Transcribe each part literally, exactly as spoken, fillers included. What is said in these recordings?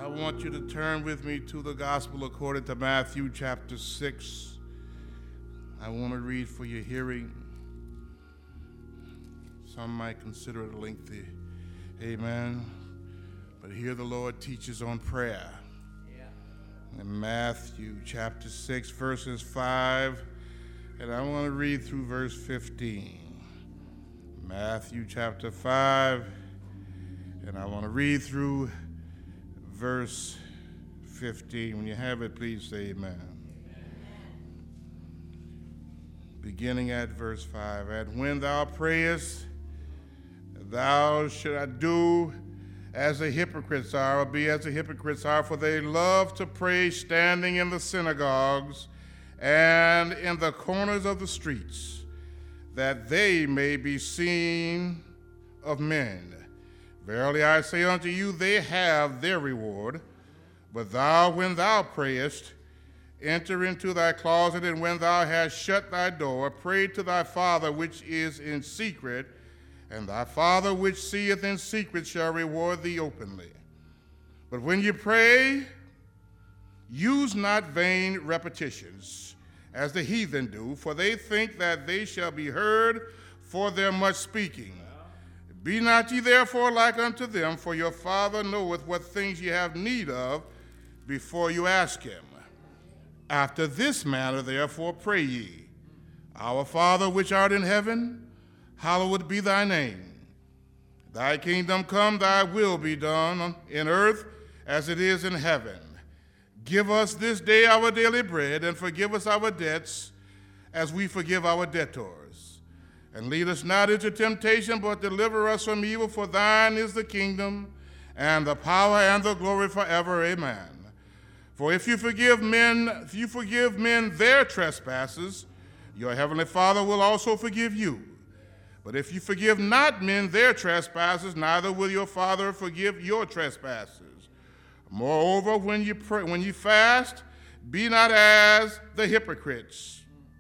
I want you to turn with me to the Gospel according to Matthew chapter six. I want to read for your hearing. Some might consider it lengthy. Amen. But here the Lord teaches on prayer. Yeah. In Matthew chapter six, verses five, and I want to read through verse fifteen. Matthew chapter five, and I want to read through verse fifteen. When you have it, please say amen. Beginning at verse five. And when thou prayest, thou shalt do as the hypocrites are, or be as the hypocrites are, for they love to pray standing in the synagogues and in the corners of the streets, that they may be seen of men. Verily I say unto you, they have their reward. But thou, when thou prayest, enter into thy closet, and when thou hast shut thy door, pray to thy Father which is in secret, and thy Father which seeth in secret shall reward thee openly. But when you pray, use not vain repetitions, as the heathen do, for they think that they shall be heard for their much speaking. Be not ye therefore like unto them, for your Father knoweth what things ye have need of before you ask him. After this manner therefore pray ye, Our Father which art in heaven, hallowed be thy name. Thy kingdom come, thy will be done in earth as it is in heaven. Give us this day our daily bread, and forgive us our debts as we forgive our debtors. And lead us not into temptation, but deliver us from evil, for thine is the kingdom, and the power, and the glory forever. Amen. For if you forgive men, if you forgive men their trespasses, your heavenly Father will also forgive you. But if you forgive not men their trespasses, neither will your Father forgive your trespasses. Moreover, when you pray, when you fast, be not as the hypocrites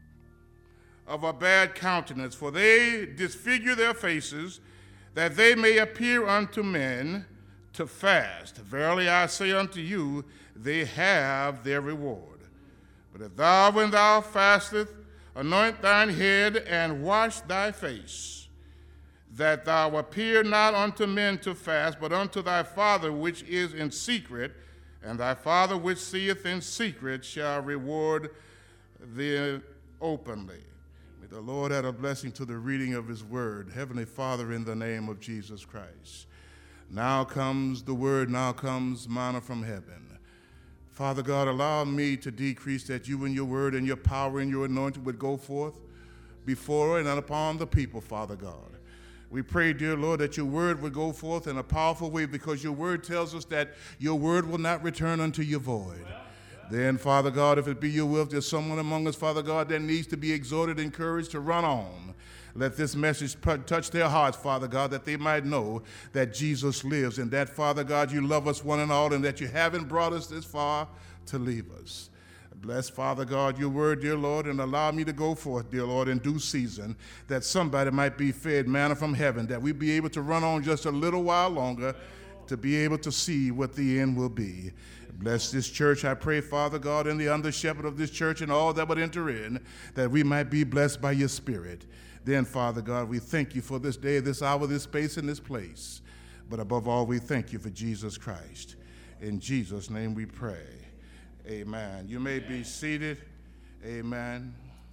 of a bad countenance, for they disfigure their faces, that they may appear unto men to fast. Verily I say unto you, they have their reward. But if thou, when thou fastest, anoint thine head and wash thy face, that thou appear not unto men to fast, but unto thy Father which is in secret, and thy Father which seeth in secret shall reward thee openly. May the Lord add a blessing to the reading of his word. Heavenly Father, in the name of Jesus Christ. Now comes the word, now comes manna from heaven. Father God, allow me to decrease, that you and your word and your power and your anointing would go forth before and upon the people, Father God. We pray, dear Lord, that your word would go forth in a powerful way, because your word tells us that your word will not return unto you void. Then, Father God, if it be your will, if there's someone among us, Father God, that needs to be exhorted, encouraged to run on, let this message touch their hearts, Father God, that they might know that Jesus lives, and that, Father God, you love us one and all, and that you haven't brought us this far to leave us. Bless, Father God, your word, dear Lord, and allow me to go forth, dear Lord, in due season, that somebody might be fed manna from heaven, that we be able to run on just a little while longer to be able to see what the end will be. Bless this church, I pray, Father God, and the under shepherd of this church and all that would enter in, that we might be blessed by your Spirit. Then, Father God, we thank you for this day, this hour, this space, and this place. But above all, we thank you for Jesus Christ. In Jesus' name we pray. Amen. You may be seated. Amen.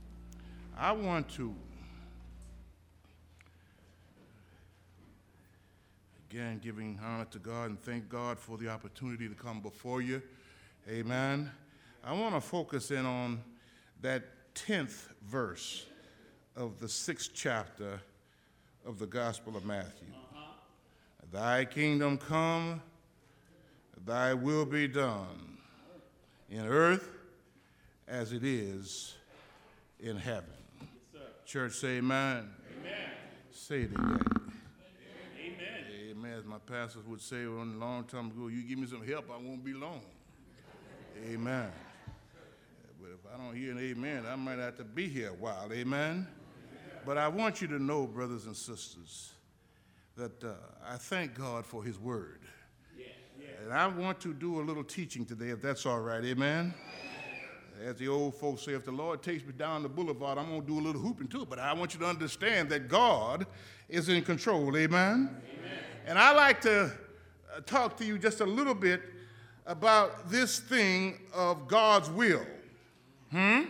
I want to, again, giving honor to God and thank God for the opportunity to come before you. Amen. I want to focus in on that tenth verse of the sixth chapter of the Gospel of Matthew. Uh-huh. Thy kingdom come, thy will be done, in earth as it is in heaven. Yes, church, say amen. Amen. Say it again. Amen. Amen. As my pastors would say a long time ago, you give me some help, I won't be long. Amen. But if I don't hear an amen, I might have to be here a while. Amen. But I want you to know, brothers and sisters, that uh, I thank God for his word. Yeah, yeah. And And I want to do a little teaching today, if that's all right, amen? As the old folks say, if the Lord takes me down the boulevard, I'm going to do a little hooping too. But I want you to understand that God is in control, amen? Amen. And I like to uh, talk to you just a little bit about this thing of God's will. Hmm?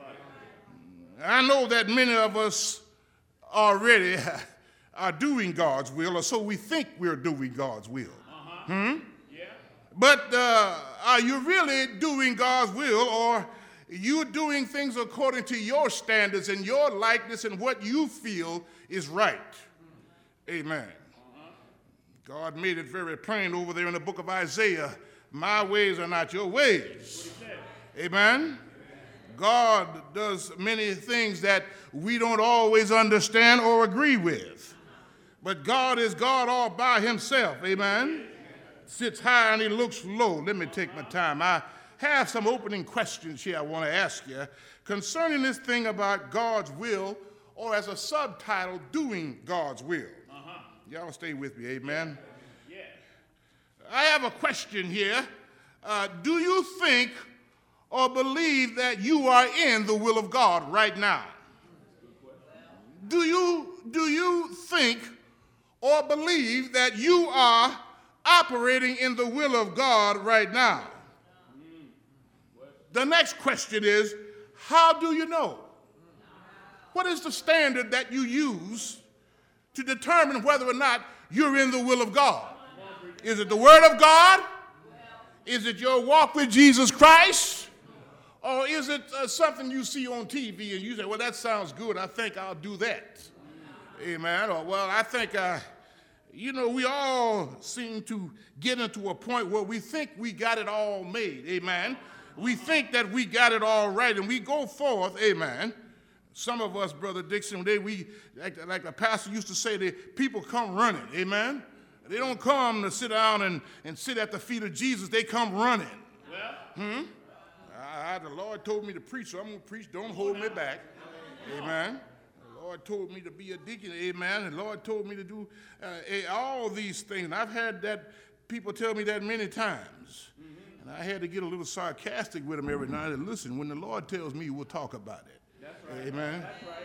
I know that many of us already are doing God's will, or so we think we're doing God's will. Uh-huh. Hmm? Yeah. But uh, are you really doing God's will, or you're doing things according to your standards and your likeness and what you feel is right? Amen. Uh-huh. God made it very plain over there in the book of Isaiah. My ways are not your ways. Amen. God does many things that we don't always understand or agree with. But God is God all by himself. Amen. Sits high and he looks low. Let me take my time. I have some opening questions here I want to ask you concerning this thing about God's will, or as a subtitle, doing God's will. Uh-huh. Y'all stay with me, amen? Yeah. I have a question here. Uh, do you think or believe that you are in the will of God right now? Do you, do you think or believe that you are operating in the will of God right now? The next question is, how do you know? What is the standard that you use to determine whether or not you're in the will of God? Is it the Word of God? Is it your walk with Jesus Christ? Or is it uh, something you see on T V and you say, well, that sounds good, I think I'll do that? Amen. Or, well, I think, uh, you know, we all seem to get into a point where we think we got it all made. Amen. We think that we got it all right, and we go forth, amen. Some of us, Brother Dixon, they, we, like, like the pastor used to say, that people come running, amen. They don't come to sit down and, and sit at the feet of Jesus. They come running. Hmm? I, the Lord told me to preach, so I'm going to preach. Don't hold me back. Amen. The Lord told me to be a deacon. Amen. And the Lord told me to do uh, all these things. And I've had that, people tell me that many times. And I had to get a little sarcastic with them every night. And listen, when the Lord tells me, we'll talk about it. That's right. Amen. That's right.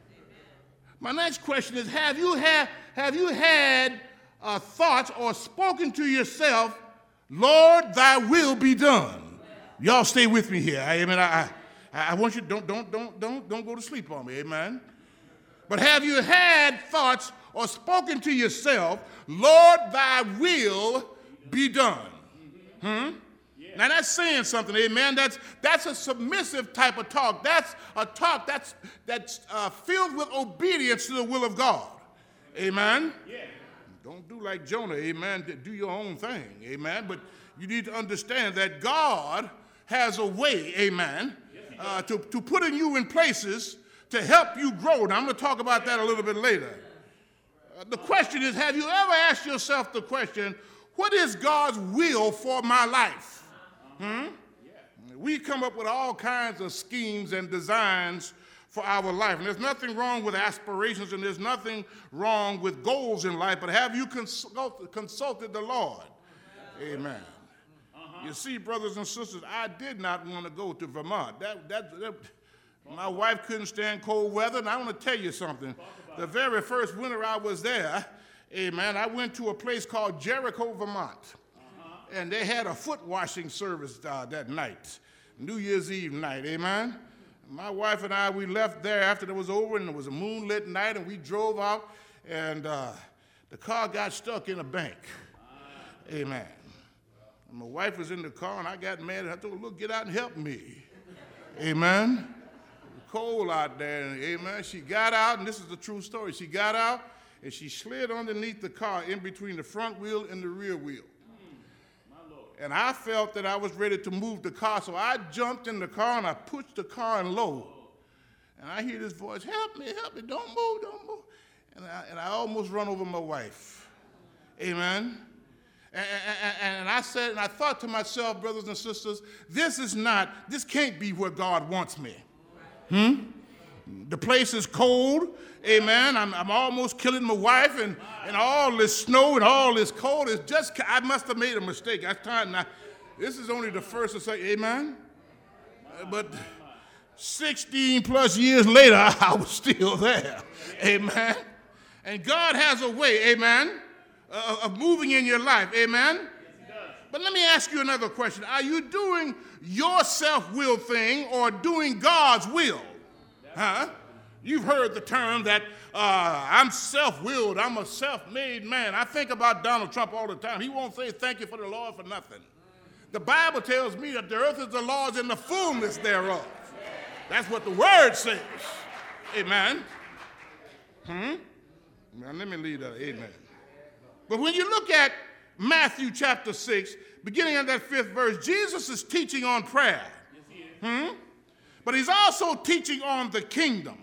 My next question is, have you had, have you had uh, thoughts or spoken to yourself, Lord, thy will be done? Y'all stay with me here. Amen. I, I, I want you to don't, don't, don't, don't, don't go to sleep on me. Amen. But have you had thoughts or spoken to yourself, Lord, thy will be done? Hmm? Now that's saying something, amen. That's that's a submissive type of talk. That's a talk that's that's uh, filled with obedience to the will of God, amen. Yeah. Don't do like Jonah, amen. Do your own thing, amen. But you need to understand that God has a way, amen, uh, to to putting you in places to help you grow. Now I'm going to talk about that a little bit later. Uh, the question is, have you ever asked yourself the question, what is God's will for my life? Hmm? We come up with all kinds of schemes and designs for our life. And there's nothing wrong with aspirations, and there's nothing wrong with goals in life, but have you consulted, consulted the Lord? Amen. Uh-huh. You see, brothers and sisters, I did not want to go to Vermont. That, that, that, my wife couldn't stand cold weather, and I want to tell you something. The very first winter I was there, amen, I went to a place called Jericho, Vermont. And they had a foot washing service uh, that night, New Year's Eve night, amen? My wife and I, we left there after it was over, and it was a moonlit night, and we drove out, and uh, the car got stuck in a bank, amen. And my wife was in the car, and I got mad, and I told her, look, get out and help me, amen? It was cold out there, and, amen? She got out, and this is the true story. She got out, and she slid underneath the car in between the front wheel and the rear wheel. And I felt that I was ready to move the car, so I jumped in the car and I pushed the car in low. And I hear this voice, help me, help me, don't move, don't move. And I, and I almost run over my wife. Amen. And, and, and I said, and I thought to myself, brothers and sisters, this is not, this can't be where God wants me. Hmm? The place is cold. Amen. I'm, I'm almost killing my wife, and, and all this snow and all this cold is just, I must have made a mistake. I tried now. This is only the first or second. Amen. But sixteen plus years later, I was still there. Amen. And God has a way, amen, uh, of moving in your life. Amen. But let me ask you another question. Are you doing your self-will thing or doing God's will? Huh? You've heard the term that uh, I'm self-willed, I'm a self-made man. I think about Donald Trump all the time. He won't say thank you for the Lord for nothing. The Bible tells me that the earth is the Lord's and the fullness thereof. That's what the word says. Amen. Hmm? Now let me leave that. Amen. But when you look at Matthew chapter six, beginning at that fifth verse, Jesus is teaching on prayer. Hmm? But he's also teaching on the kingdom.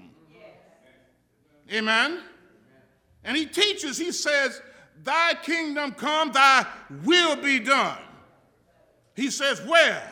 Amen. And he teaches, he says, thy kingdom come, thy will be done. He says, where?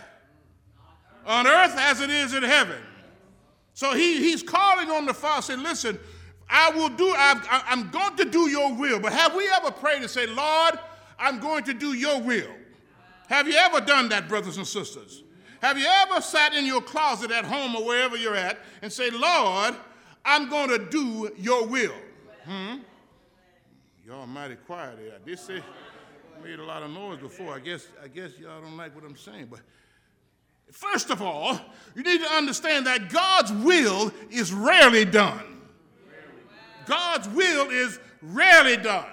On earth as it is in heaven. So he, he's calling on the Father, saying, listen, I will do, I, I'm going to do your will. But have we ever prayed and said, Lord, I'm going to do your will? Have you ever done that, brothers and sisters? Have you ever sat in your closet at home or wherever you're at and say, Lord, I'm going to do your will? Hmm? Y'all mighty quiet there. I did say, made a lot of noise before. I guess, I guess y'all don't like what I'm saying. But first of all, you need to understand that God's will is rarely done. God's will is rarely done.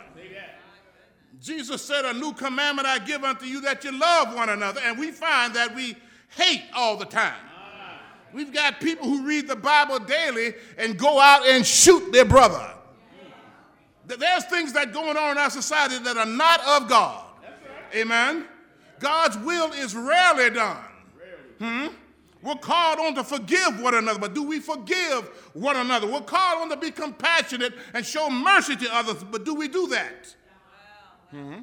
Jesus said, a new commandment I give unto you, that you love one another. And we find that we hate all the time. We've got people who read the Bible daily and go out and shoot their brother. There's things that are going on in our society that are not of God. Amen. God's will is rarely done. Hmm? We're called on to forgive one another, but do we forgive one another? We're called on to be compassionate and show mercy to others, but do we do that? Hmm?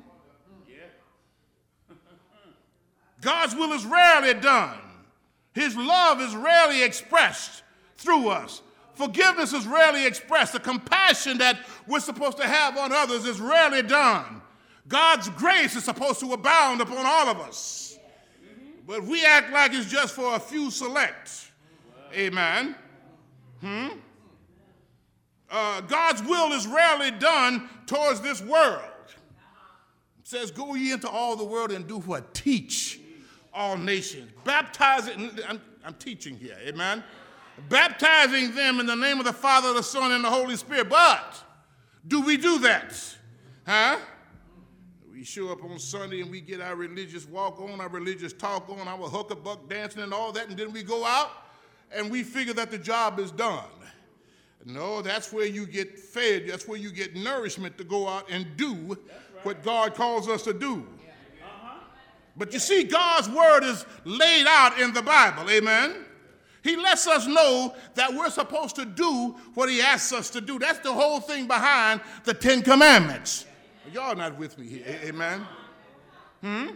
God's will is rarely done. His love is rarely expressed through us. Forgiveness is rarely expressed. The compassion that we're supposed to have on others is rarely done. God's grace is supposed to abound upon all of us. But we act like it's just for a few select. Amen. Hmm? Uh, God's will is rarely done towards this world. It says, go ye into all the world and do what? Teach all nations. Baptize it. I'm, I'm teaching here. Amen. Baptizing them in the name of the Father, the Son, and the Holy Spirit. But do we do that? Huh? We show up on Sunday and we get our religious walk on, our religious talk on, our hooker-buck dancing and all that, and then we go out and we figure that the job is done. No, that's where you get fed. That's where you get nourishment to go out and do right. what God calls us to do. Yeah. Uh-huh. But you see, God's word is laid out in the Bible. Amen. He lets us know that we're supposed to do what he asks us to do. That's the whole thing behind the Ten Commandments. Y'all not with me here, amen? Hmm?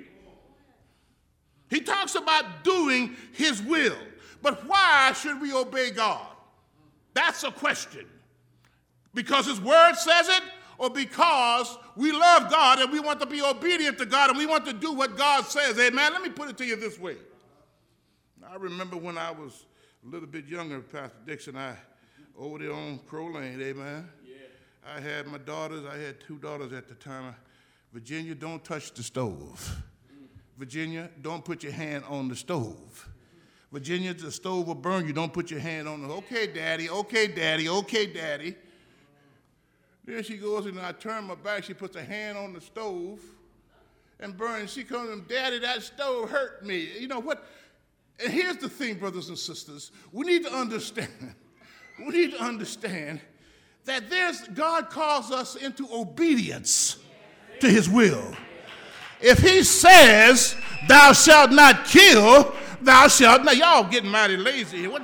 He talks about doing his will. But why should we obey God? That's a question. Because his word says it, or because we love God and we want to be obedient to God and we want to do what God says, amen? Let me put it to you this way. I remember when I was a little bit younger, Pastor Dixon, I over there on Crow Lane, amen? Yeah. I had my daughters, I had two daughters at the time. Virginia, don't touch the stove. Virginia, don't put your hand on the stove. Virginia, the stove will burn you, don't put your hand on it. Okay, Daddy, okay, Daddy, okay, Daddy. There she goes, and I turn my back, she puts a hand on the stove and burns. She comes and, Daddy, that stove hurt me. You know what? And here's the thing, brothers and sisters. We need to understand, we need to understand that there's, God calls us into obedience to his will. If he says, thou shalt not kill, thou shalt not. Y'all getting mighty lazy here. What?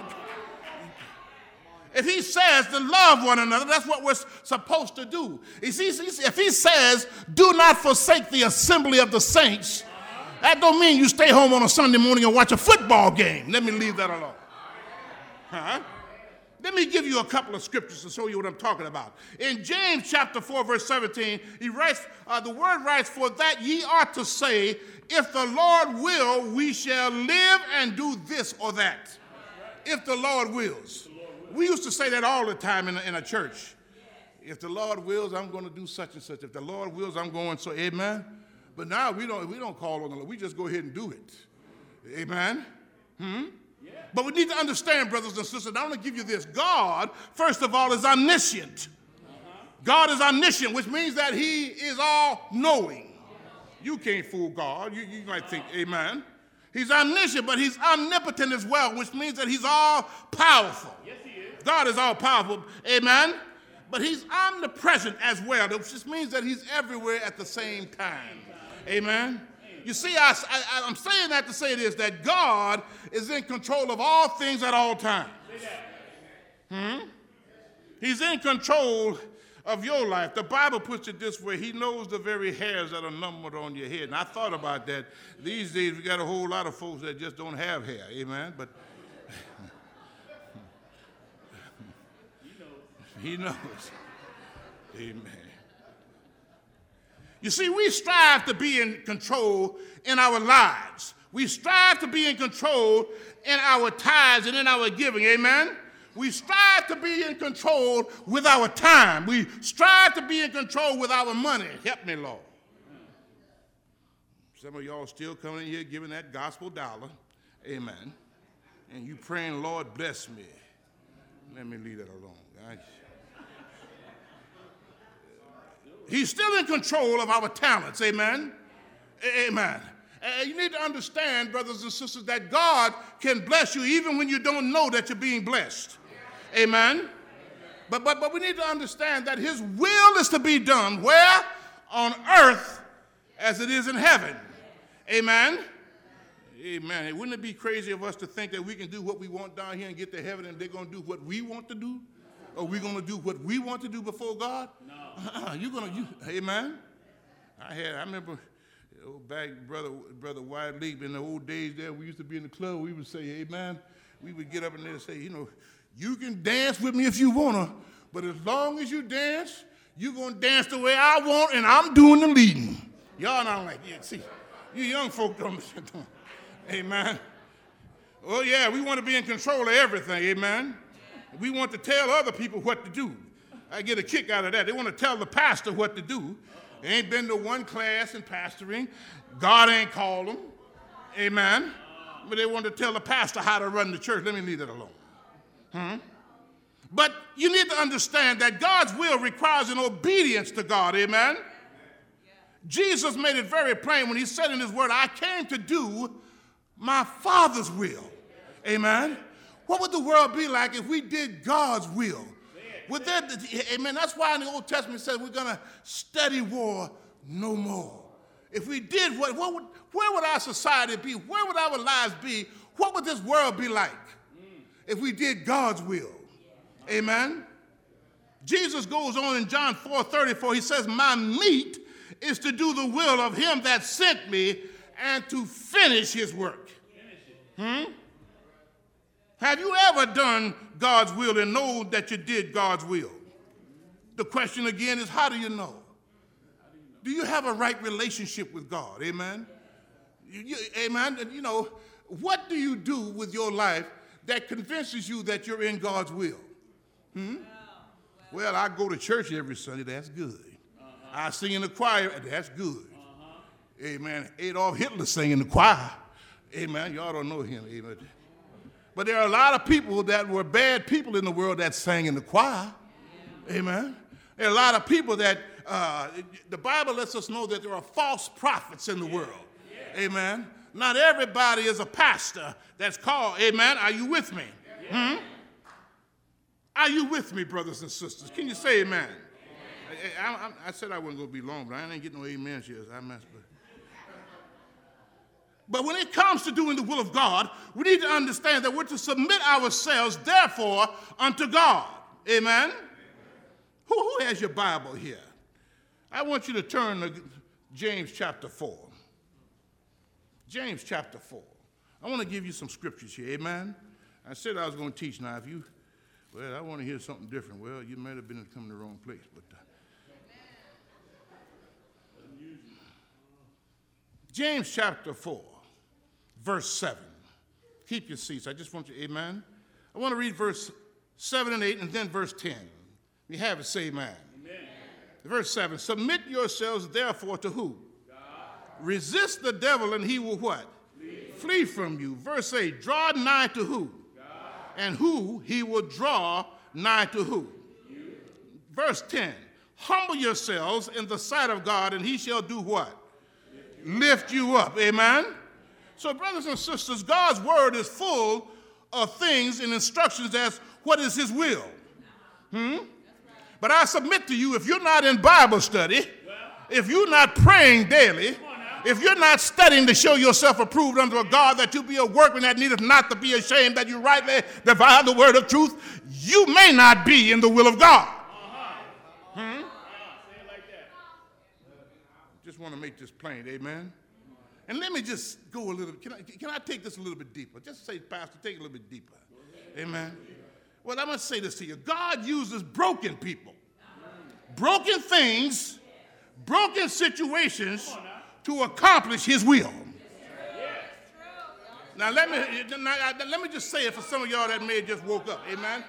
If he says to love one another, that's what we're supposed to do. If he says, do not forsake the assembly of the saints, that don't mean you stay home on a Sunday morning and watch a football game. Let me leave that alone. Huh? Let me give you a couple of scriptures to show you what I'm talking about. In James chapter four, verse seventeen, he writes, uh, the word writes, for that ye ought to say, if the Lord will, we shall live and do this or that. If the Lord wills. We used to say that all the time in a, in a church. If the Lord wills, I'm going to do such and such. If the Lord wills, I'm going so, amen. But now we don't, we don't call on the Lord. We just go ahead and do it. Amen. Hmm? Yeah. But we need to understand, brothers and sisters, I want to give you this. God, first of all, is omniscient. Uh-huh. God is omniscient, which means that he is all-knowing. You can't fool God. You, you might think, amen. He's omniscient, but he's omnipotent as well, which means that he's all-powerful. Yes, he is. God is all-powerful, amen. But he's omnipresent as well, which just means that he's everywhere at the same time. Amen. You see, I, I, I'm saying that to say this, that God is in control of all things at all times. Hmm? He's in control of your life. The Bible puts it this way, he knows the very hairs that are numbered on your head. And I thought about that. These days we got a whole lot of folks that just don't have hair. Amen. But he knows. Amen. You see, we strive to be in control in our lives. We strive to be in control in our tithes and in our giving. Amen? We strive to be in control with our time. We strive to be in control with our money. Help me, Lord. Some of y'all still coming in here giving that gospel dollar. Amen. And you praying, Lord, bless me. Let me leave that alone. Right? He's still in control of our talents, amen? Amen. And you need to understand, brothers and sisters, that God can bless you even when you don't know that you're being blessed. Amen? But, but, but we need to understand that his will is to be done where? On earth as it is in heaven. Amen? Amen. Wouldn't it be crazy of us to think that we can do what we want down here and get to heaven and they're going to do what we want to do? Are we going to do what we want to do before God? No. Uh-uh, you're going to, you, amen? I had, I remember oh, back, brother, brother Wyatt Leap, in the old days there, we used to be in the club, we would say, amen. We would get up in there and say, you know, you can dance with me if you want to, but as long as you dance, you're going to dance the way I want, and I'm doing the leading. Y'all not like, yeah, see, you young folk don't understand. Amen. Oh, yeah, we want to be in control of everything, amen. We want to tell other people what to do. I get a kick out of that. They want to tell the pastor what to do. They ain't been to one class in pastoring. God ain't called them. Amen. But they want to tell the pastor how to run the church. Let me leave that alone. Hmm? But you need to understand that God's will requires an obedience to God. Amen. Jesus made it very plain when he said in his word, I came to do my Father's will. Amen. What would the world be like if we did God's will? Would that, amen, that's why in the Old Testament it says we're going to study war no more. If we did, what, what would, where would our society be? Where would our lives be? What would this world be like if we did God's will? Amen? Jesus goes on in John four thirty-four. He says, my meat is to do the will of him that sent me and to finish his work. Hmm? Have you ever done God's will and know that you did God's will? The question again is, how do you know? Do you have a right relationship with God? Amen? You, you, amen? And you know, what do you do with your life that convinces you that you're in God's will? Hmm? Well, I go to church every Sunday. That's good. Uh-huh. I sing in the choir. That's good. Uh-huh. Amen. Adolf Hitler sang in the choir. Amen. Y'all don't know him. Amen. But there are a lot of people that were bad people in the world that sang in the choir. Yeah. Amen. There are a lot of people that, uh, the Bible lets us know that there are false prophets in the world. Yeah. Amen. Not everybody is a pastor that's called. Amen. Are you with me? Yeah. Hmm? Are you with me, brothers and sisters? Can you say amen? I, I, I said I wasn't going to be long, but I ain't getting no amens here. I messed up. But when it comes to doing the will of God, we need to understand that we're to submit ourselves, therefore, unto God. Amen? Who, who has your Bible here? I want you to turn to James chapter four. James chapter four. I want to give you some scriptures here. Amen? I said I was going to teach now. If you Well, I want to hear something different. Well, you might have been coming to the wrong place. But uh, James chapter four, verse seven. Keep your seats. I just want you, amen. I want to read verse seven and eight and then verse ten. We have it, say amen. Amen. Verse seven, submit yourselves therefore to who? God. Resist the devil and he will what? Flee. Flee from you. Verse eight, draw nigh to who? God. And who he will draw nigh to who? You. Verse ten, humble yourselves in the sight of God and he shall do what? Lift you, Lift you up. Amen. So brothers and sisters, God's word is full of things and instructions as what is his will. Hmm? But I submit to you, if you're not in Bible study, if you're not praying daily, if you're not studying to show yourself approved unto a God, that you be a workman that needeth not to be ashamed, that you rightly divide the word of truth, you may not be in the will of God. Hmm? Just want to make this plain, amen? And let me just go a little, can I, can I take this a little bit deeper? Just say, Pastor, take it a little bit deeper. Amen. Well, I must say this to you. God uses broken people, broken things, broken situations to accomplish his will. Now, let me, now, let me just say it for some of y'all that may have just woke up. Amen.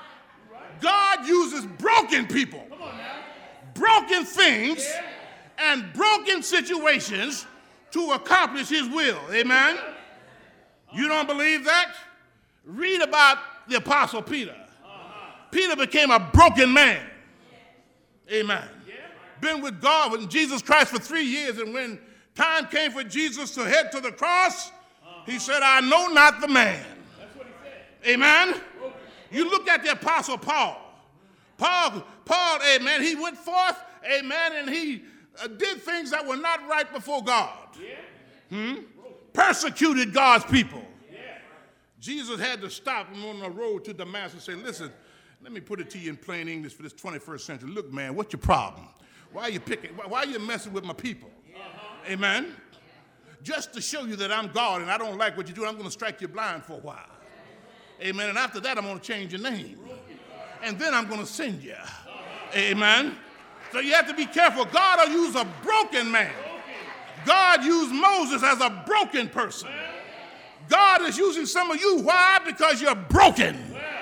God uses broken people, broken things, and broken situations to accomplish his will. Amen? You don't believe that? Read about the Apostle Peter. Uh-huh. Peter became a broken man. Amen. Yeah. Been with God, with Jesus Christ for three years, and when time came for Jesus to head to the cross, uh-huh. he said, I know not the man. That's what he said. Amen? Broken. You look at the Apostle Paul. Paul, Paul, amen, he went forth, amen, and he uh, did things that were not right before God. Hmm? Persecuted God's people. Yeah. Jesus had to stop him on the road to Damascus and say, listen, let me put it to you in plain English for this twenty-first century. Look, man, what's your problem? Why are you picking? Why are you messing with my people? Uh-huh. Amen? Just to show you that I'm God and I don't like what you do, I'm going to strike you blind for a while. Amen? And after that, I'm going to change your name. And then I'm going to send you. Amen? So you have to be careful. God will use a broken man. God used Moses as a broken person. God is using some of you. Why? Because you're broken.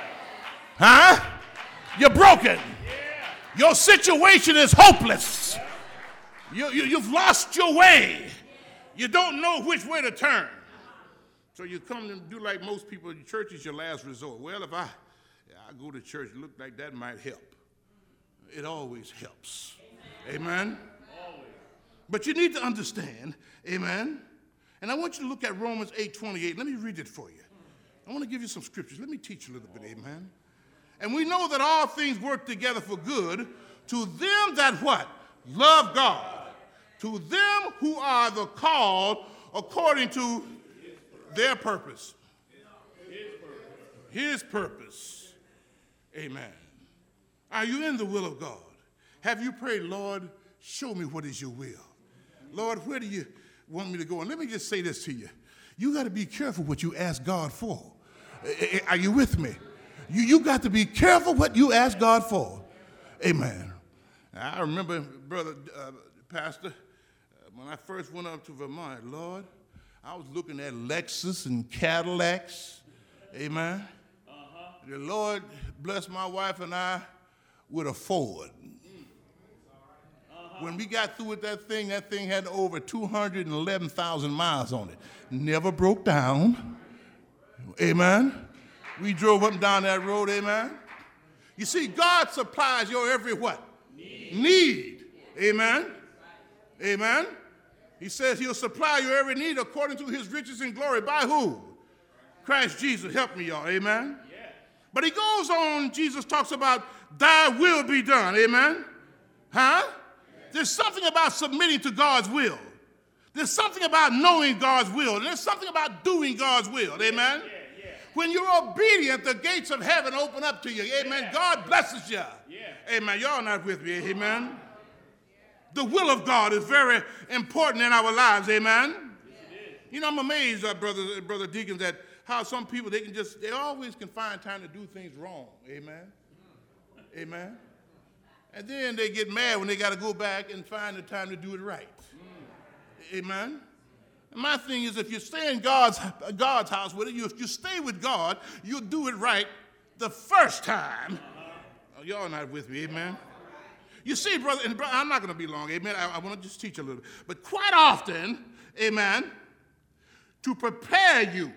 Huh? You're broken. Your situation is hopeless. You, you, you've lost your way. You don't know which way to turn. So you come and do like most people. Church is your last resort. Well, if I, I go to church, it look like that might help. It always helps. Amen? But you need to understand, amen? And I want you to look at Romans eight twenty-eight. Let me read it for you. I want to give you some scriptures. Let me teach you a little bit, amen? And we know that all things work together for good to them that what? Love God. To them who are the called according to their purpose. His purpose. Amen. Are you in the will of God? Have you prayed, Lord, show me what is your will? Lord, where do you want me to go? And let me just say this to you. You got to be careful what you ask God for. Are you with me? You, you got to be careful what you ask God for. Amen. I remember, brother, uh, pastor, uh, when I first went up to Vermont, Lord, I was looking at Lexus and Cadillacs. Amen. Uh-huh. The Lord blessed my wife and I with a Ford. When we got through with that thing, that thing had over two hundred eleven thousand miles on it. Never broke down. Amen. We drove up and down that road, amen. You see, God supplies your every what? Need. Need. Amen. Amen. He says he'll supply your every need according to his riches and glory. By who? Christ Jesus. Help me, y'all. Amen. Yeah. But he goes on, Jesus talks about thy will be done. Amen. Huh? There's something about submitting to God's will. There's something about knowing God's will. There's something about doing God's will. Amen? Yeah, yeah. When you're obedient, the gates of heaven open up to you. Amen? Yeah. God blesses you. Yeah. Amen. Y'all not with me. Amen? The will of God is very important in our lives. Amen? Yes, it is. You know, I'm amazed, uh, brother, brother Deacon, that how some people, they can just, they always can find time to do things wrong. Amen? Amen? And then they get mad when they got to go back and find the time to do it right. Amen? And my thing is, if you stay in God's, God's house with it, you, if you stay with God, you'll do it right the first time. Oh, y'all not with me, amen? You see, brother, and brother, I'm not going to be long, amen? I, I want to just teach a little. But quite often, amen, to prepare you,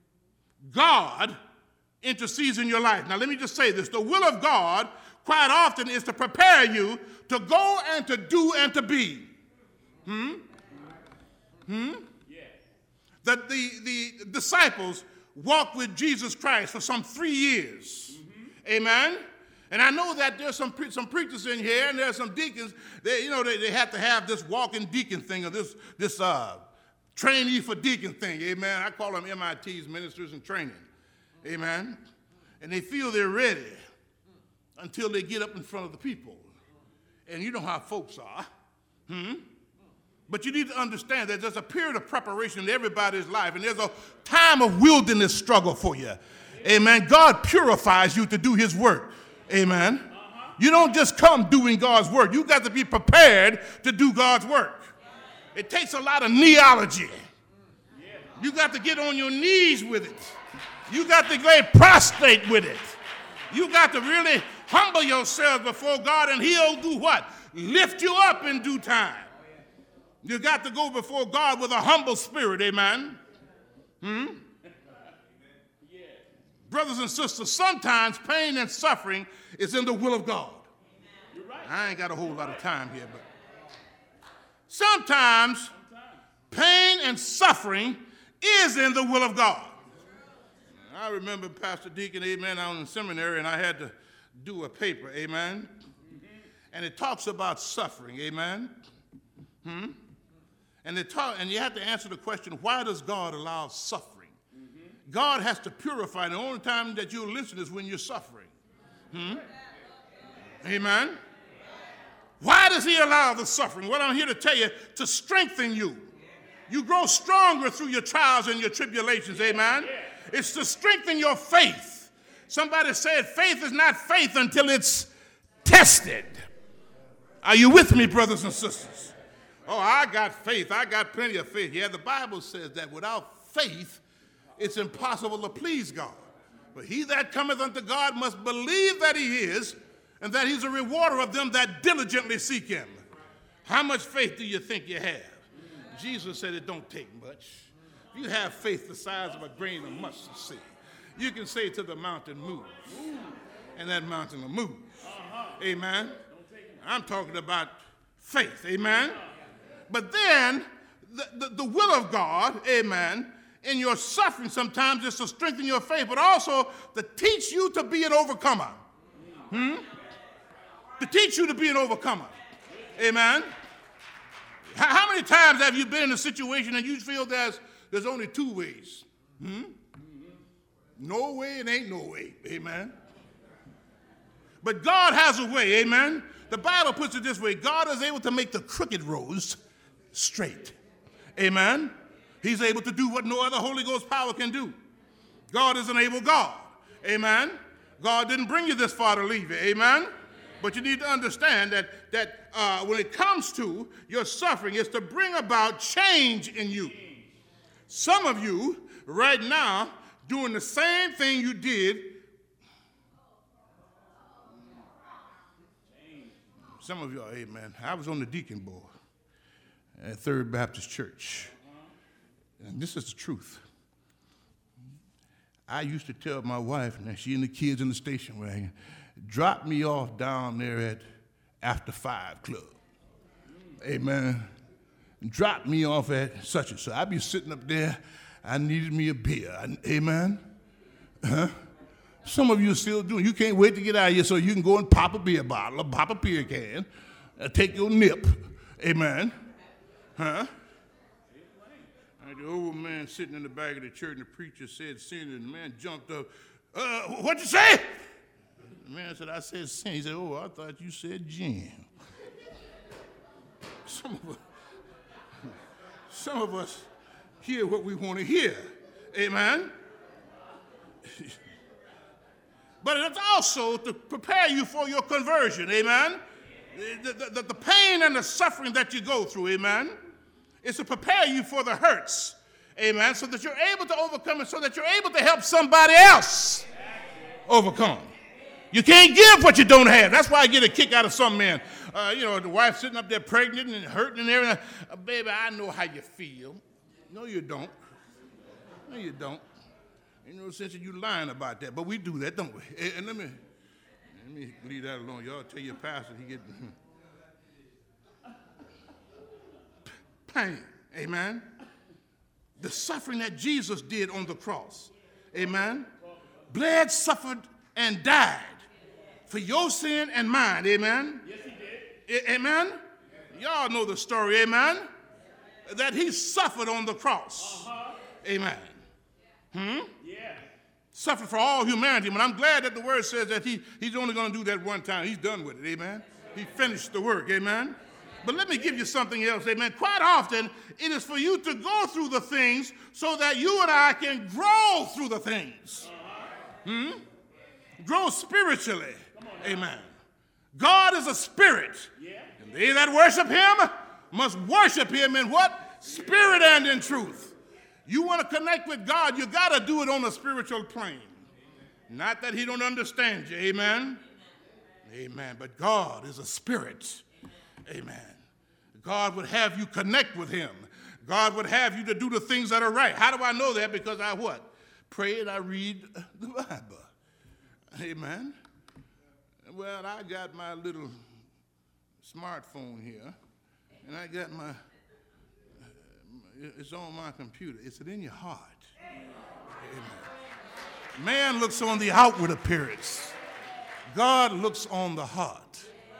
God intercedes in your life. Now, let me just say this. The will of God quite often is to prepare you to go and to do and to be. Hmm? Hmm? Yeah. That the, the disciples walked with Jesus Christ for some three years. Mm-hmm. Amen? And I know that there's some pre- some preachers in here and there's some deacons. They, you know, they, they have to have this walking deacon thing or this, this uh, trainee for deacon thing. Amen? I call them M I Ts, ministers in training. Amen? And they feel they're ready until they get up in front of the people. And you know how folks are. Hmm? But you need to understand that there's a period of preparation in everybody's life, and there's a time of wilderness struggle for you. Amen. God purifies you to do his work. Amen. Uh-huh. You don't just come doing God's work. You got to be prepared to do God's work. It takes a lot of neology. You got to get on your knees with it. You got to lay prostrate with it. You got to really humble yourself before God, and he'll do what? Lift you up in due time. You got to go before God with a humble spirit, amen? Hmm? Yeah. Brothers and sisters, sometimes pain and suffering is in the will of God. You're right. I ain't got a whole lot of time here, but sometimes pain and suffering is in the will of God. I remember Pastor Deacon, amen, I was in seminary and I had to do a paper, amen? And it talks about suffering, amen? Hmm? And, they talk, and you have to answer the question, why does God allow suffering? Mm-hmm. God has to purify. The only time that you'll listen is when you're suffering. Hmm? Amen? Why does he allow the suffering? Well, I'm here to tell you, to strengthen you. You grow stronger through your trials and your tribulations, amen? It's to strengthen your faith. Somebody said faith is not faith until it's tested. Are you with me, brothers and sisters? Oh, I got faith. I got plenty of faith. Yeah, the Bible says that without faith, it's impossible to please God. But he that cometh unto God must believe that he is, and that he's a rewarder of them that diligently seek him. How much faith do you think you have? Jesus said it don't take much. You have faith the size of a grain of mustard seed. You can say to the mountain, move, and that mountain will move. Amen? I'm talking about faith. Amen? But then, the, the, the will of God, amen, in your suffering sometimes is to strengthen your faith, but also to teach you to be an overcomer. Hmm? To teach you to be an overcomer. Amen? How, how many times have you been in a situation and you feel there's, there's only two ways? Hmm? No way and ain't no way. Amen? But God has a way. Amen? The Bible puts it this way. God is able to make the crooked roads straight. Amen? He's able to do what no other Holy Ghost power can do. God is an able God. Amen? God didn't bring you this far to leave you. Amen? But you need to understand that, that uh, when it comes to your suffering, it's to bring about change in you. Some of you right now doing the same thing you did. Some of you are, amen. I was on the deacon board at Third Baptist Church. And this is the truth. I used to tell my wife, and she and the kids in the station wagon, drop me off down there at After Five Club. Amen. Drop me off at such and such. I'd be sitting up there. I needed me a beer. Amen. Huh? Some of you are still doing. You can't wait to get out of here so you can go and pop a beer bottle or pop a beer can, uh, take your nip. Amen. Huh? The old man sitting in the back of the church, and the preacher said sin, and the man jumped up. Uh, what'd you say? The man said, I said sin. He said, oh, I thought you said gin. Some of us, some of us hear what we want to hear. Amen? But it's also to prepare you for your conversion, amen? The, the, the pain and the suffering that you go through, amen, is to prepare you for the hurts, amen, so that you're able to overcome it, so that you're able to help somebody else overcome. You can't give what you don't have. That's why I get a kick out of some men. Uh, you know, the wife sitting up there pregnant and hurting and everything. Uh, baby, I know how you feel. No, you don't. No, you don't. Ain't no sense in you lying about that, but we do that, don't we? And, and let me let me leave that alone. Y'all tell your pastor he get pain. Amen. The suffering that Jesus did on the cross. Amen. Bled, suffered, and died for your sin and mine. Amen. Yes, he did. A- amen. Y'all know the story. Amen. That he suffered on the cross. Uh-huh. Amen. Hmm? Yeah. Suffered for all humanity. But I'm glad that the word says that he, he's only going to do that one time. He's done with it. Amen. He finished the work. Amen. But let me give you something else. Amen. Quite often, it is for you to go through the things so that you and I can grow through the things. Hmm? Grow spiritually. Amen. God is a spirit. Yeah. And they that worship him must worship him in what? Spirit and in truth. You want to connect with God, you got to do it on a spiritual plane. Not that he don't understand you. Amen. Amen. But God is a spirit. Amen. God would have you connect with him. God would have you to do the things that are right. How do I know that? Because I what? Pray and I read the Bible. Amen. Well, I got my little smartphone here, and I got my, it's on my computer. It's in your heart. Amen. Man looks on the outward appearance. God looks on the heart.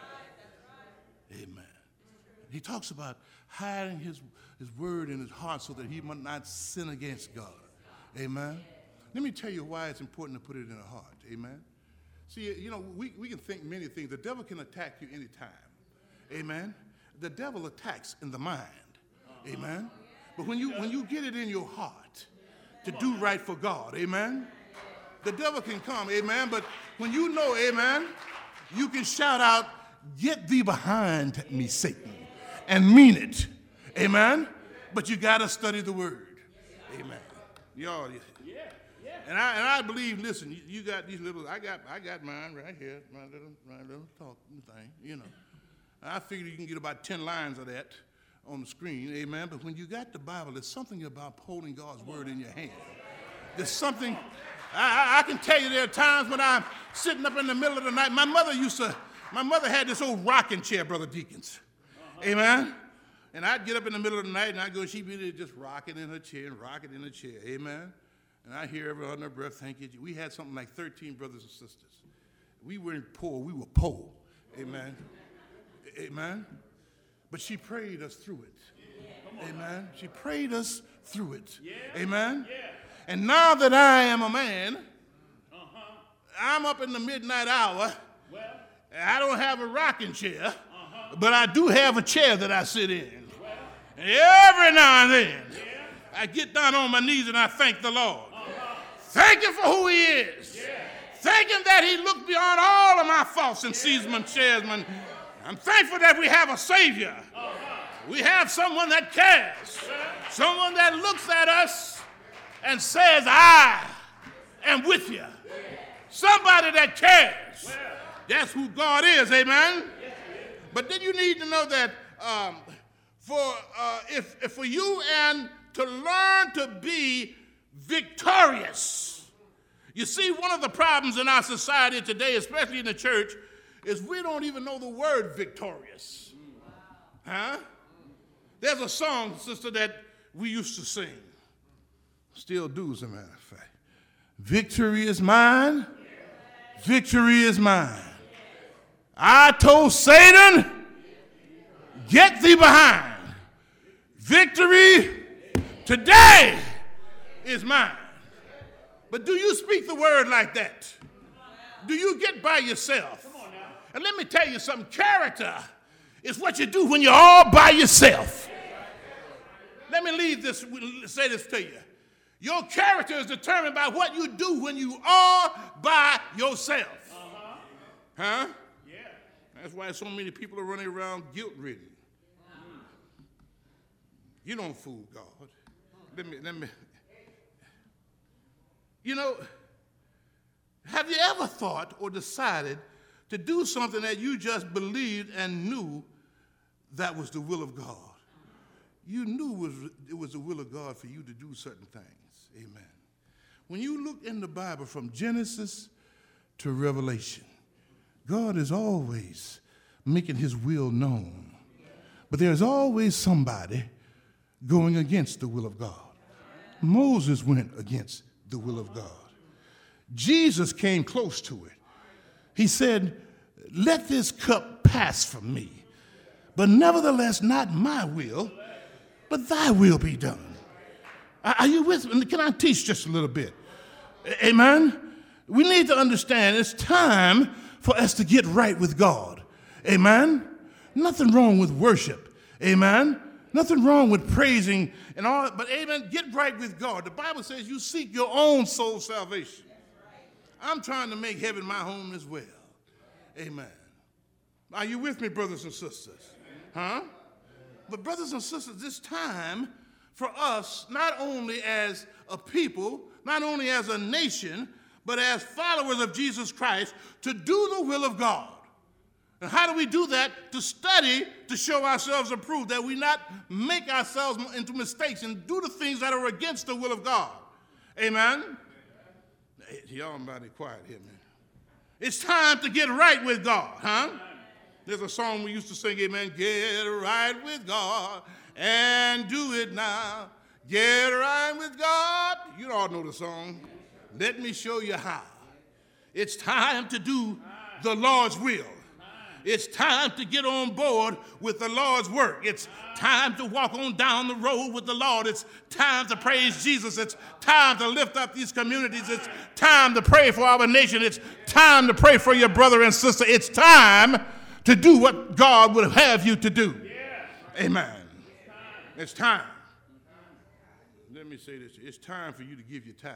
Amen. He talks about hiding his, his word in his heart so that he might not sin against God. Amen. Let me tell you why it's important to put it in the heart. Amen. See, you know, we, we can think many things. The devil can attack you anytime. Amen. The devil attacks in the mind. Amen. But when you when you get it in your heart to do right for God, amen, the devil can come, amen, but when you know, amen, you can shout out, "Get thee behind me, Satan," and mean it. Amen. But you got to study the word. Amen. Y'all, Yeah. Yeah. and I and I believe. Listen, you, you got these little. I got I got mine right here. My little my little talking thing. You know, I figure you can get about ten lines of that on the screen. Amen. But when you got the Bible, there's something about holding God's word in your hand. There's something. I, I, I can tell you there are times when I'm sitting up in the middle of the night. My mother used to. My mother had this old rocking chair, Brother Deacons. Uh-huh. Amen. And I'd get up in the middle of the night and I'd go, she'd be just rocking in her chair and rocking in her chair. Amen. And I hear every under her breath, thank you. We had something like thirteen brothers and sisters. We weren't poor, we were poor. Amen. Amen. But she prayed us through it. Amen. She prayed us through it. Yeah. Amen. Yeah. And now that I am a man, uh-huh. I'm up in the midnight hour. Well. I don't have a rocking chair, Uh-huh. but I do have a chair that I sit in. Well. And every now and then, Yeah. I get down on my knees and I thank the Lord. Uh-huh. Thank him for who he is. Yeah. Thank him that he looked beyond all of my faults and sees my shares. my- I'm thankful that we have a Savior. Uh-huh. We have someone that cares. Someone that looks at us and says, I am with you. Somebody that cares. Well. That's who God is, amen? But then you need to know that um, for uh, if, if for you and to learn to be victorious. You see, one of the problems in our society today, especially in the church, is we don't even know the word victorious. Huh? There's a song, sister, that we used to sing. Still do, as a matter of fact. Victory is mine. Victory is mine. I told Satan, get thee behind. Victory today is mine. But do you speak the word like that? Do you get by yourself? And let me tell you something. Character is what you do when you're all by yourself. Let me leave this, say this to you. Your character is determined by what you do when you are by yourself. Uh-huh. Huh? Yeah. That's why so many people are running around guilt-ridden. You don't fool God. Let me, let me. You know, have you ever thought or decided to do something that you just believed and knew that was the will of God? You knew it was, it was the will of God for you to do certain things. Amen. When you look in the Bible from Genesis to Revelation, God is always making his will known. But there's always somebody going against the will of God. Moses went against the will of God. Jesus came close to it. He said, let this cup pass from me, but nevertheless not my will, but thy will be done. Are you with me? Can I teach just a little bit? Amen? We need to understand it's time for us to get right with God. Amen? Nothing wrong with worship. Amen? Nothing wrong with praising and all, but amen, get right with God. The Bible says you seek your own soul salvation. I'm trying to make heaven my home as well. Amen. Are you with me, brothers and sisters? Huh? But brothers and sisters, it's time for us, not only as a people, not only as a nation, but as followers of Jesus Christ, to do the will of God. And how do we do that? To study, to show ourselves approved, that we not make ourselves into mistakes and do the things that are against the will of God. Amen? Y'all mighty quiet here, man. It's time to get right with God, huh? There's a song we used to sing, amen, get right with God and do it now. Get right with God. You all know the song. Let me show you how. It's time to do the Lord's will. It's time to get on board with the Lord's work. It's time to walk on down the road with the Lord. It's time to praise Jesus. It's time to lift up these communities. It's time to pray for our nation. It's time to pray for your brother and sister. It's time to do what God would have you to do. Amen. It's time. Let me say this. It's time for you to give your tithes.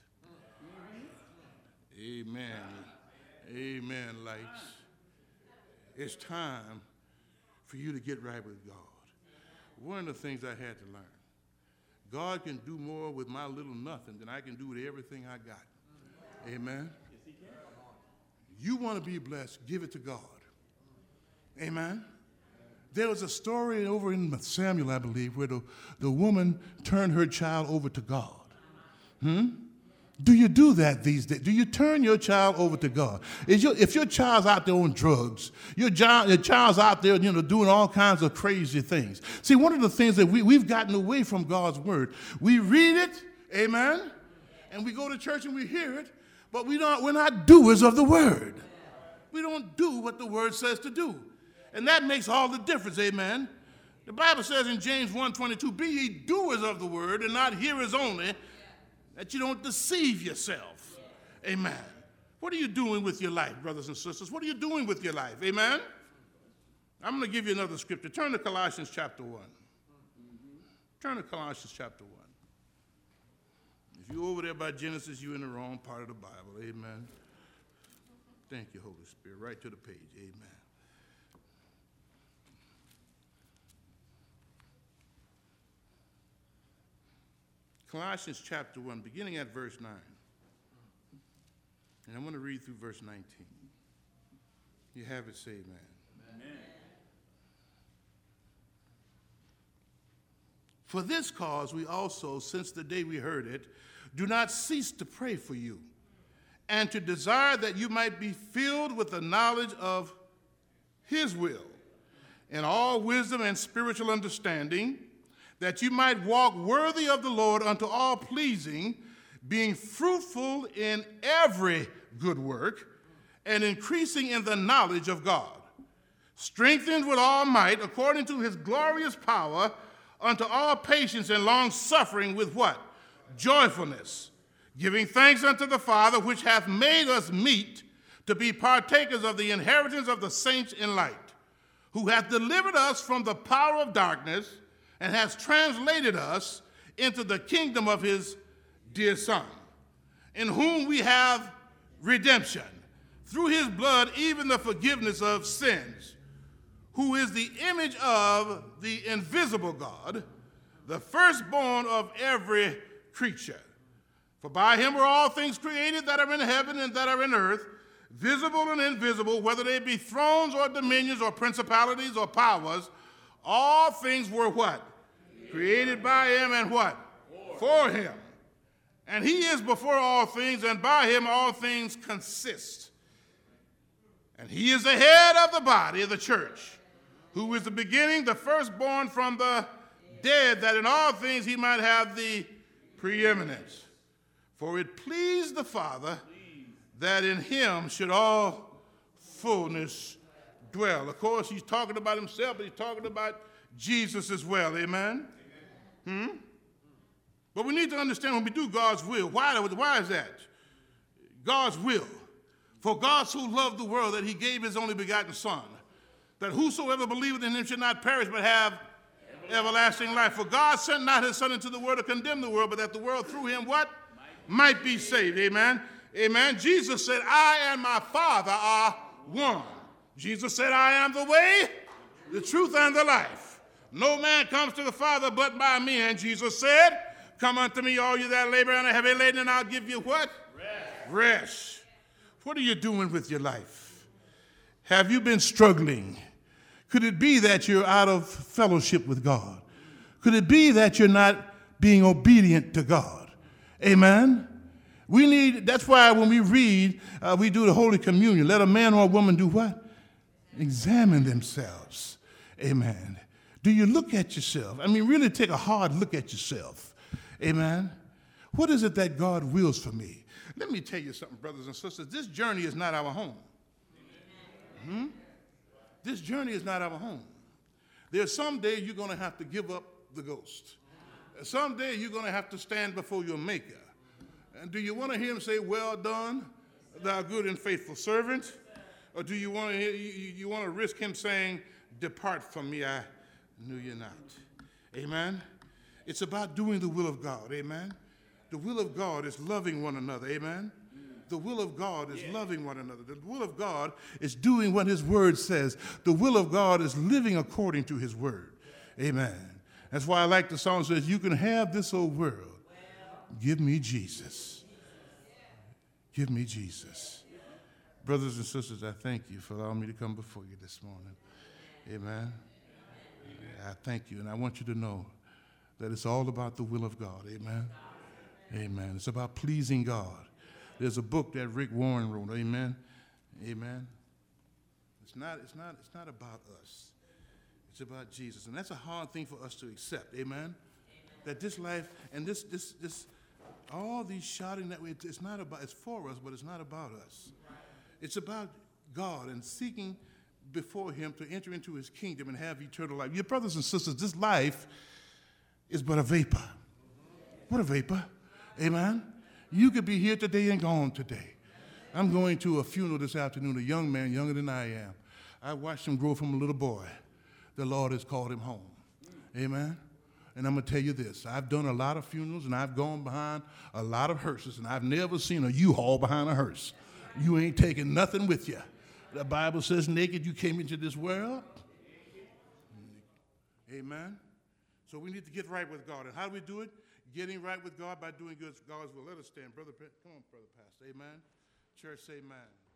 Amen. Amen, lights. It's time for you to get right with God. One of the things I had to learn, God can do more with my little nothing than I can do with everything I got. Amen? You want to be blessed, give it to God. Amen? There was a story over in Samuel, I believe, where the, the woman turned her child over to God. Hmm? Do you do that these days? Do you turn your child over to God? Is your, if your child's out there on drugs, your, child, your child's out there, you know, doing all kinds of crazy things. See, one of the things that we, we've gotten away from God's word, we read it, amen, and we go to church and we hear it, but we don't, we're not doers of the word. We don't do what the word says to do. And that makes all the difference, amen. The Bible says in James one twenty-two, be ye doers of the word and not hearers only, that you don't deceive yourself. Amen. What are you doing with your life, brothers and sisters? What are you doing with your life? Amen. I'm going to give you another scripture. Turn to Colossians chapter one. Turn to Colossians chapter one. If you're over there by Genesis, you're in the wrong part of the Bible. Amen. Thank you, Holy Spirit. Right to the page. Amen. Colossians chapter one, beginning at verse nine. And I'm going to read through verse nineteen. You have it, say amen. Amen. For this cause we also, since the day we heard it, do not cease to pray for you, and to desire that you might be filled with the knowledge of his will, in all wisdom and spiritual understanding, that you might walk worthy of the Lord unto all pleasing, being fruitful in every good work, and increasing in the knowledge of God, strengthened with all might according to his glorious power, unto all patience and long suffering with what? Joyfulness, giving thanks unto the Father, which hath made us meet to be partakers of the inheritance of the saints in light, who hath delivered us from the power of darkness, and has translated us into the kingdom of his dear Son, in whom we have redemption, through his blood, even the forgiveness of sins, who is the image of the invisible God, the firstborn of every creature. For by him were all things created that are in heaven and that are in earth, visible and invisible, whether they be thrones or dominions or principalities or powers. All things were what? Created by him and what? For him. And he is before all things, and by him all things consist. And he is the head of the body of the church, who is the beginning, the firstborn from the dead, that in all things he might have the preeminence. For it pleased the Father that in him should all fullness dwell. Of course, he's talking about himself, but he's talking about Jesus as well. Amen? Amen. Hmm? But we need to understand when we do God's will. Why, why is that? God's will. For God so loved the world that he gave his only begotten Son, that whosoever believeth in him should not perish but have everlasting life. For God sent not his Son into the world to condemn the world, but that the world through him what? Might be saved. Amen. Amen. Jesus said, I and my Father are one. Jesus said, I am the way, the truth, and the life. No man comes to the Father but by me. And Jesus said, come unto me, all you that labor and are heavy laden, and I'll give you what? Rest. Rest. What are you doing with your life? Have you been struggling? Could it be that you're out of fellowship with God? Could it be that you're not being obedient to God? Amen? We need, that's why when we read, uh, we do the Holy Communion. Let a man or a woman do what? Examine themselves. Amen. Do you look at yourself? I mean, really take a hard look at yourself. Amen. What is it that God wills for me? Let me tell you something, brothers and sisters. This journey is not our home. Hmm? This journey is not our home. There's someday you're going to have to give up the ghost. Someday you're going to have to stand before your Maker. And do you want to hear him say, well done, thou good and faithful servant? Or do you want to hear, you, you want to risk him saying, depart from me, I knew you not. Amen? It's about doing the will of God. Amen? The will of God is loving one another. Amen? The will of God is loving one another. The will of God is doing what his word says. The will of God is living according to his word. Amen. That's why I like the song that says, you can have this old world. Give me Jesus. Give me Jesus. Brothers and sisters, I thank you for allowing me to come before you this morning. Amen. I thank you, and I want you to know that it's all about the will of God. Amen. Amen. It's about pleasing God. There's a book that Rick Warren wrote. Amen. Amen. It's not, it's not, it's not about us. It's about Jesus. And that's a hard thing for us to accept. Amen. Amen. That this life and this, this, this, all these shouting that we, it's not about, it's for us, but it's not about us. Right. It's about God and seeking before him to enter into his kingdom and have eternal life. Your brothers and sisters, this life is but a vapor. What a vapor. Amen. You could be here today and gone today. I'm going to a funeral this afternoon, a young man, younger than I am. I watched him grow from a little boy. The Lord has called him home. Amen. And I'm going to tell you this. I've done a lot of funerals, and I've gone behind a lot of hearses, and I've never seen a U-Haul behind a hearse. You ain't taking nothing with you. The Bible says, naked you came into this world. Amen. So we need to get right with God. And how do we do it? Getting right with God by doing God's will. Let us stand. Brother, come on, Brother Pastor. Amen. Church, say amen.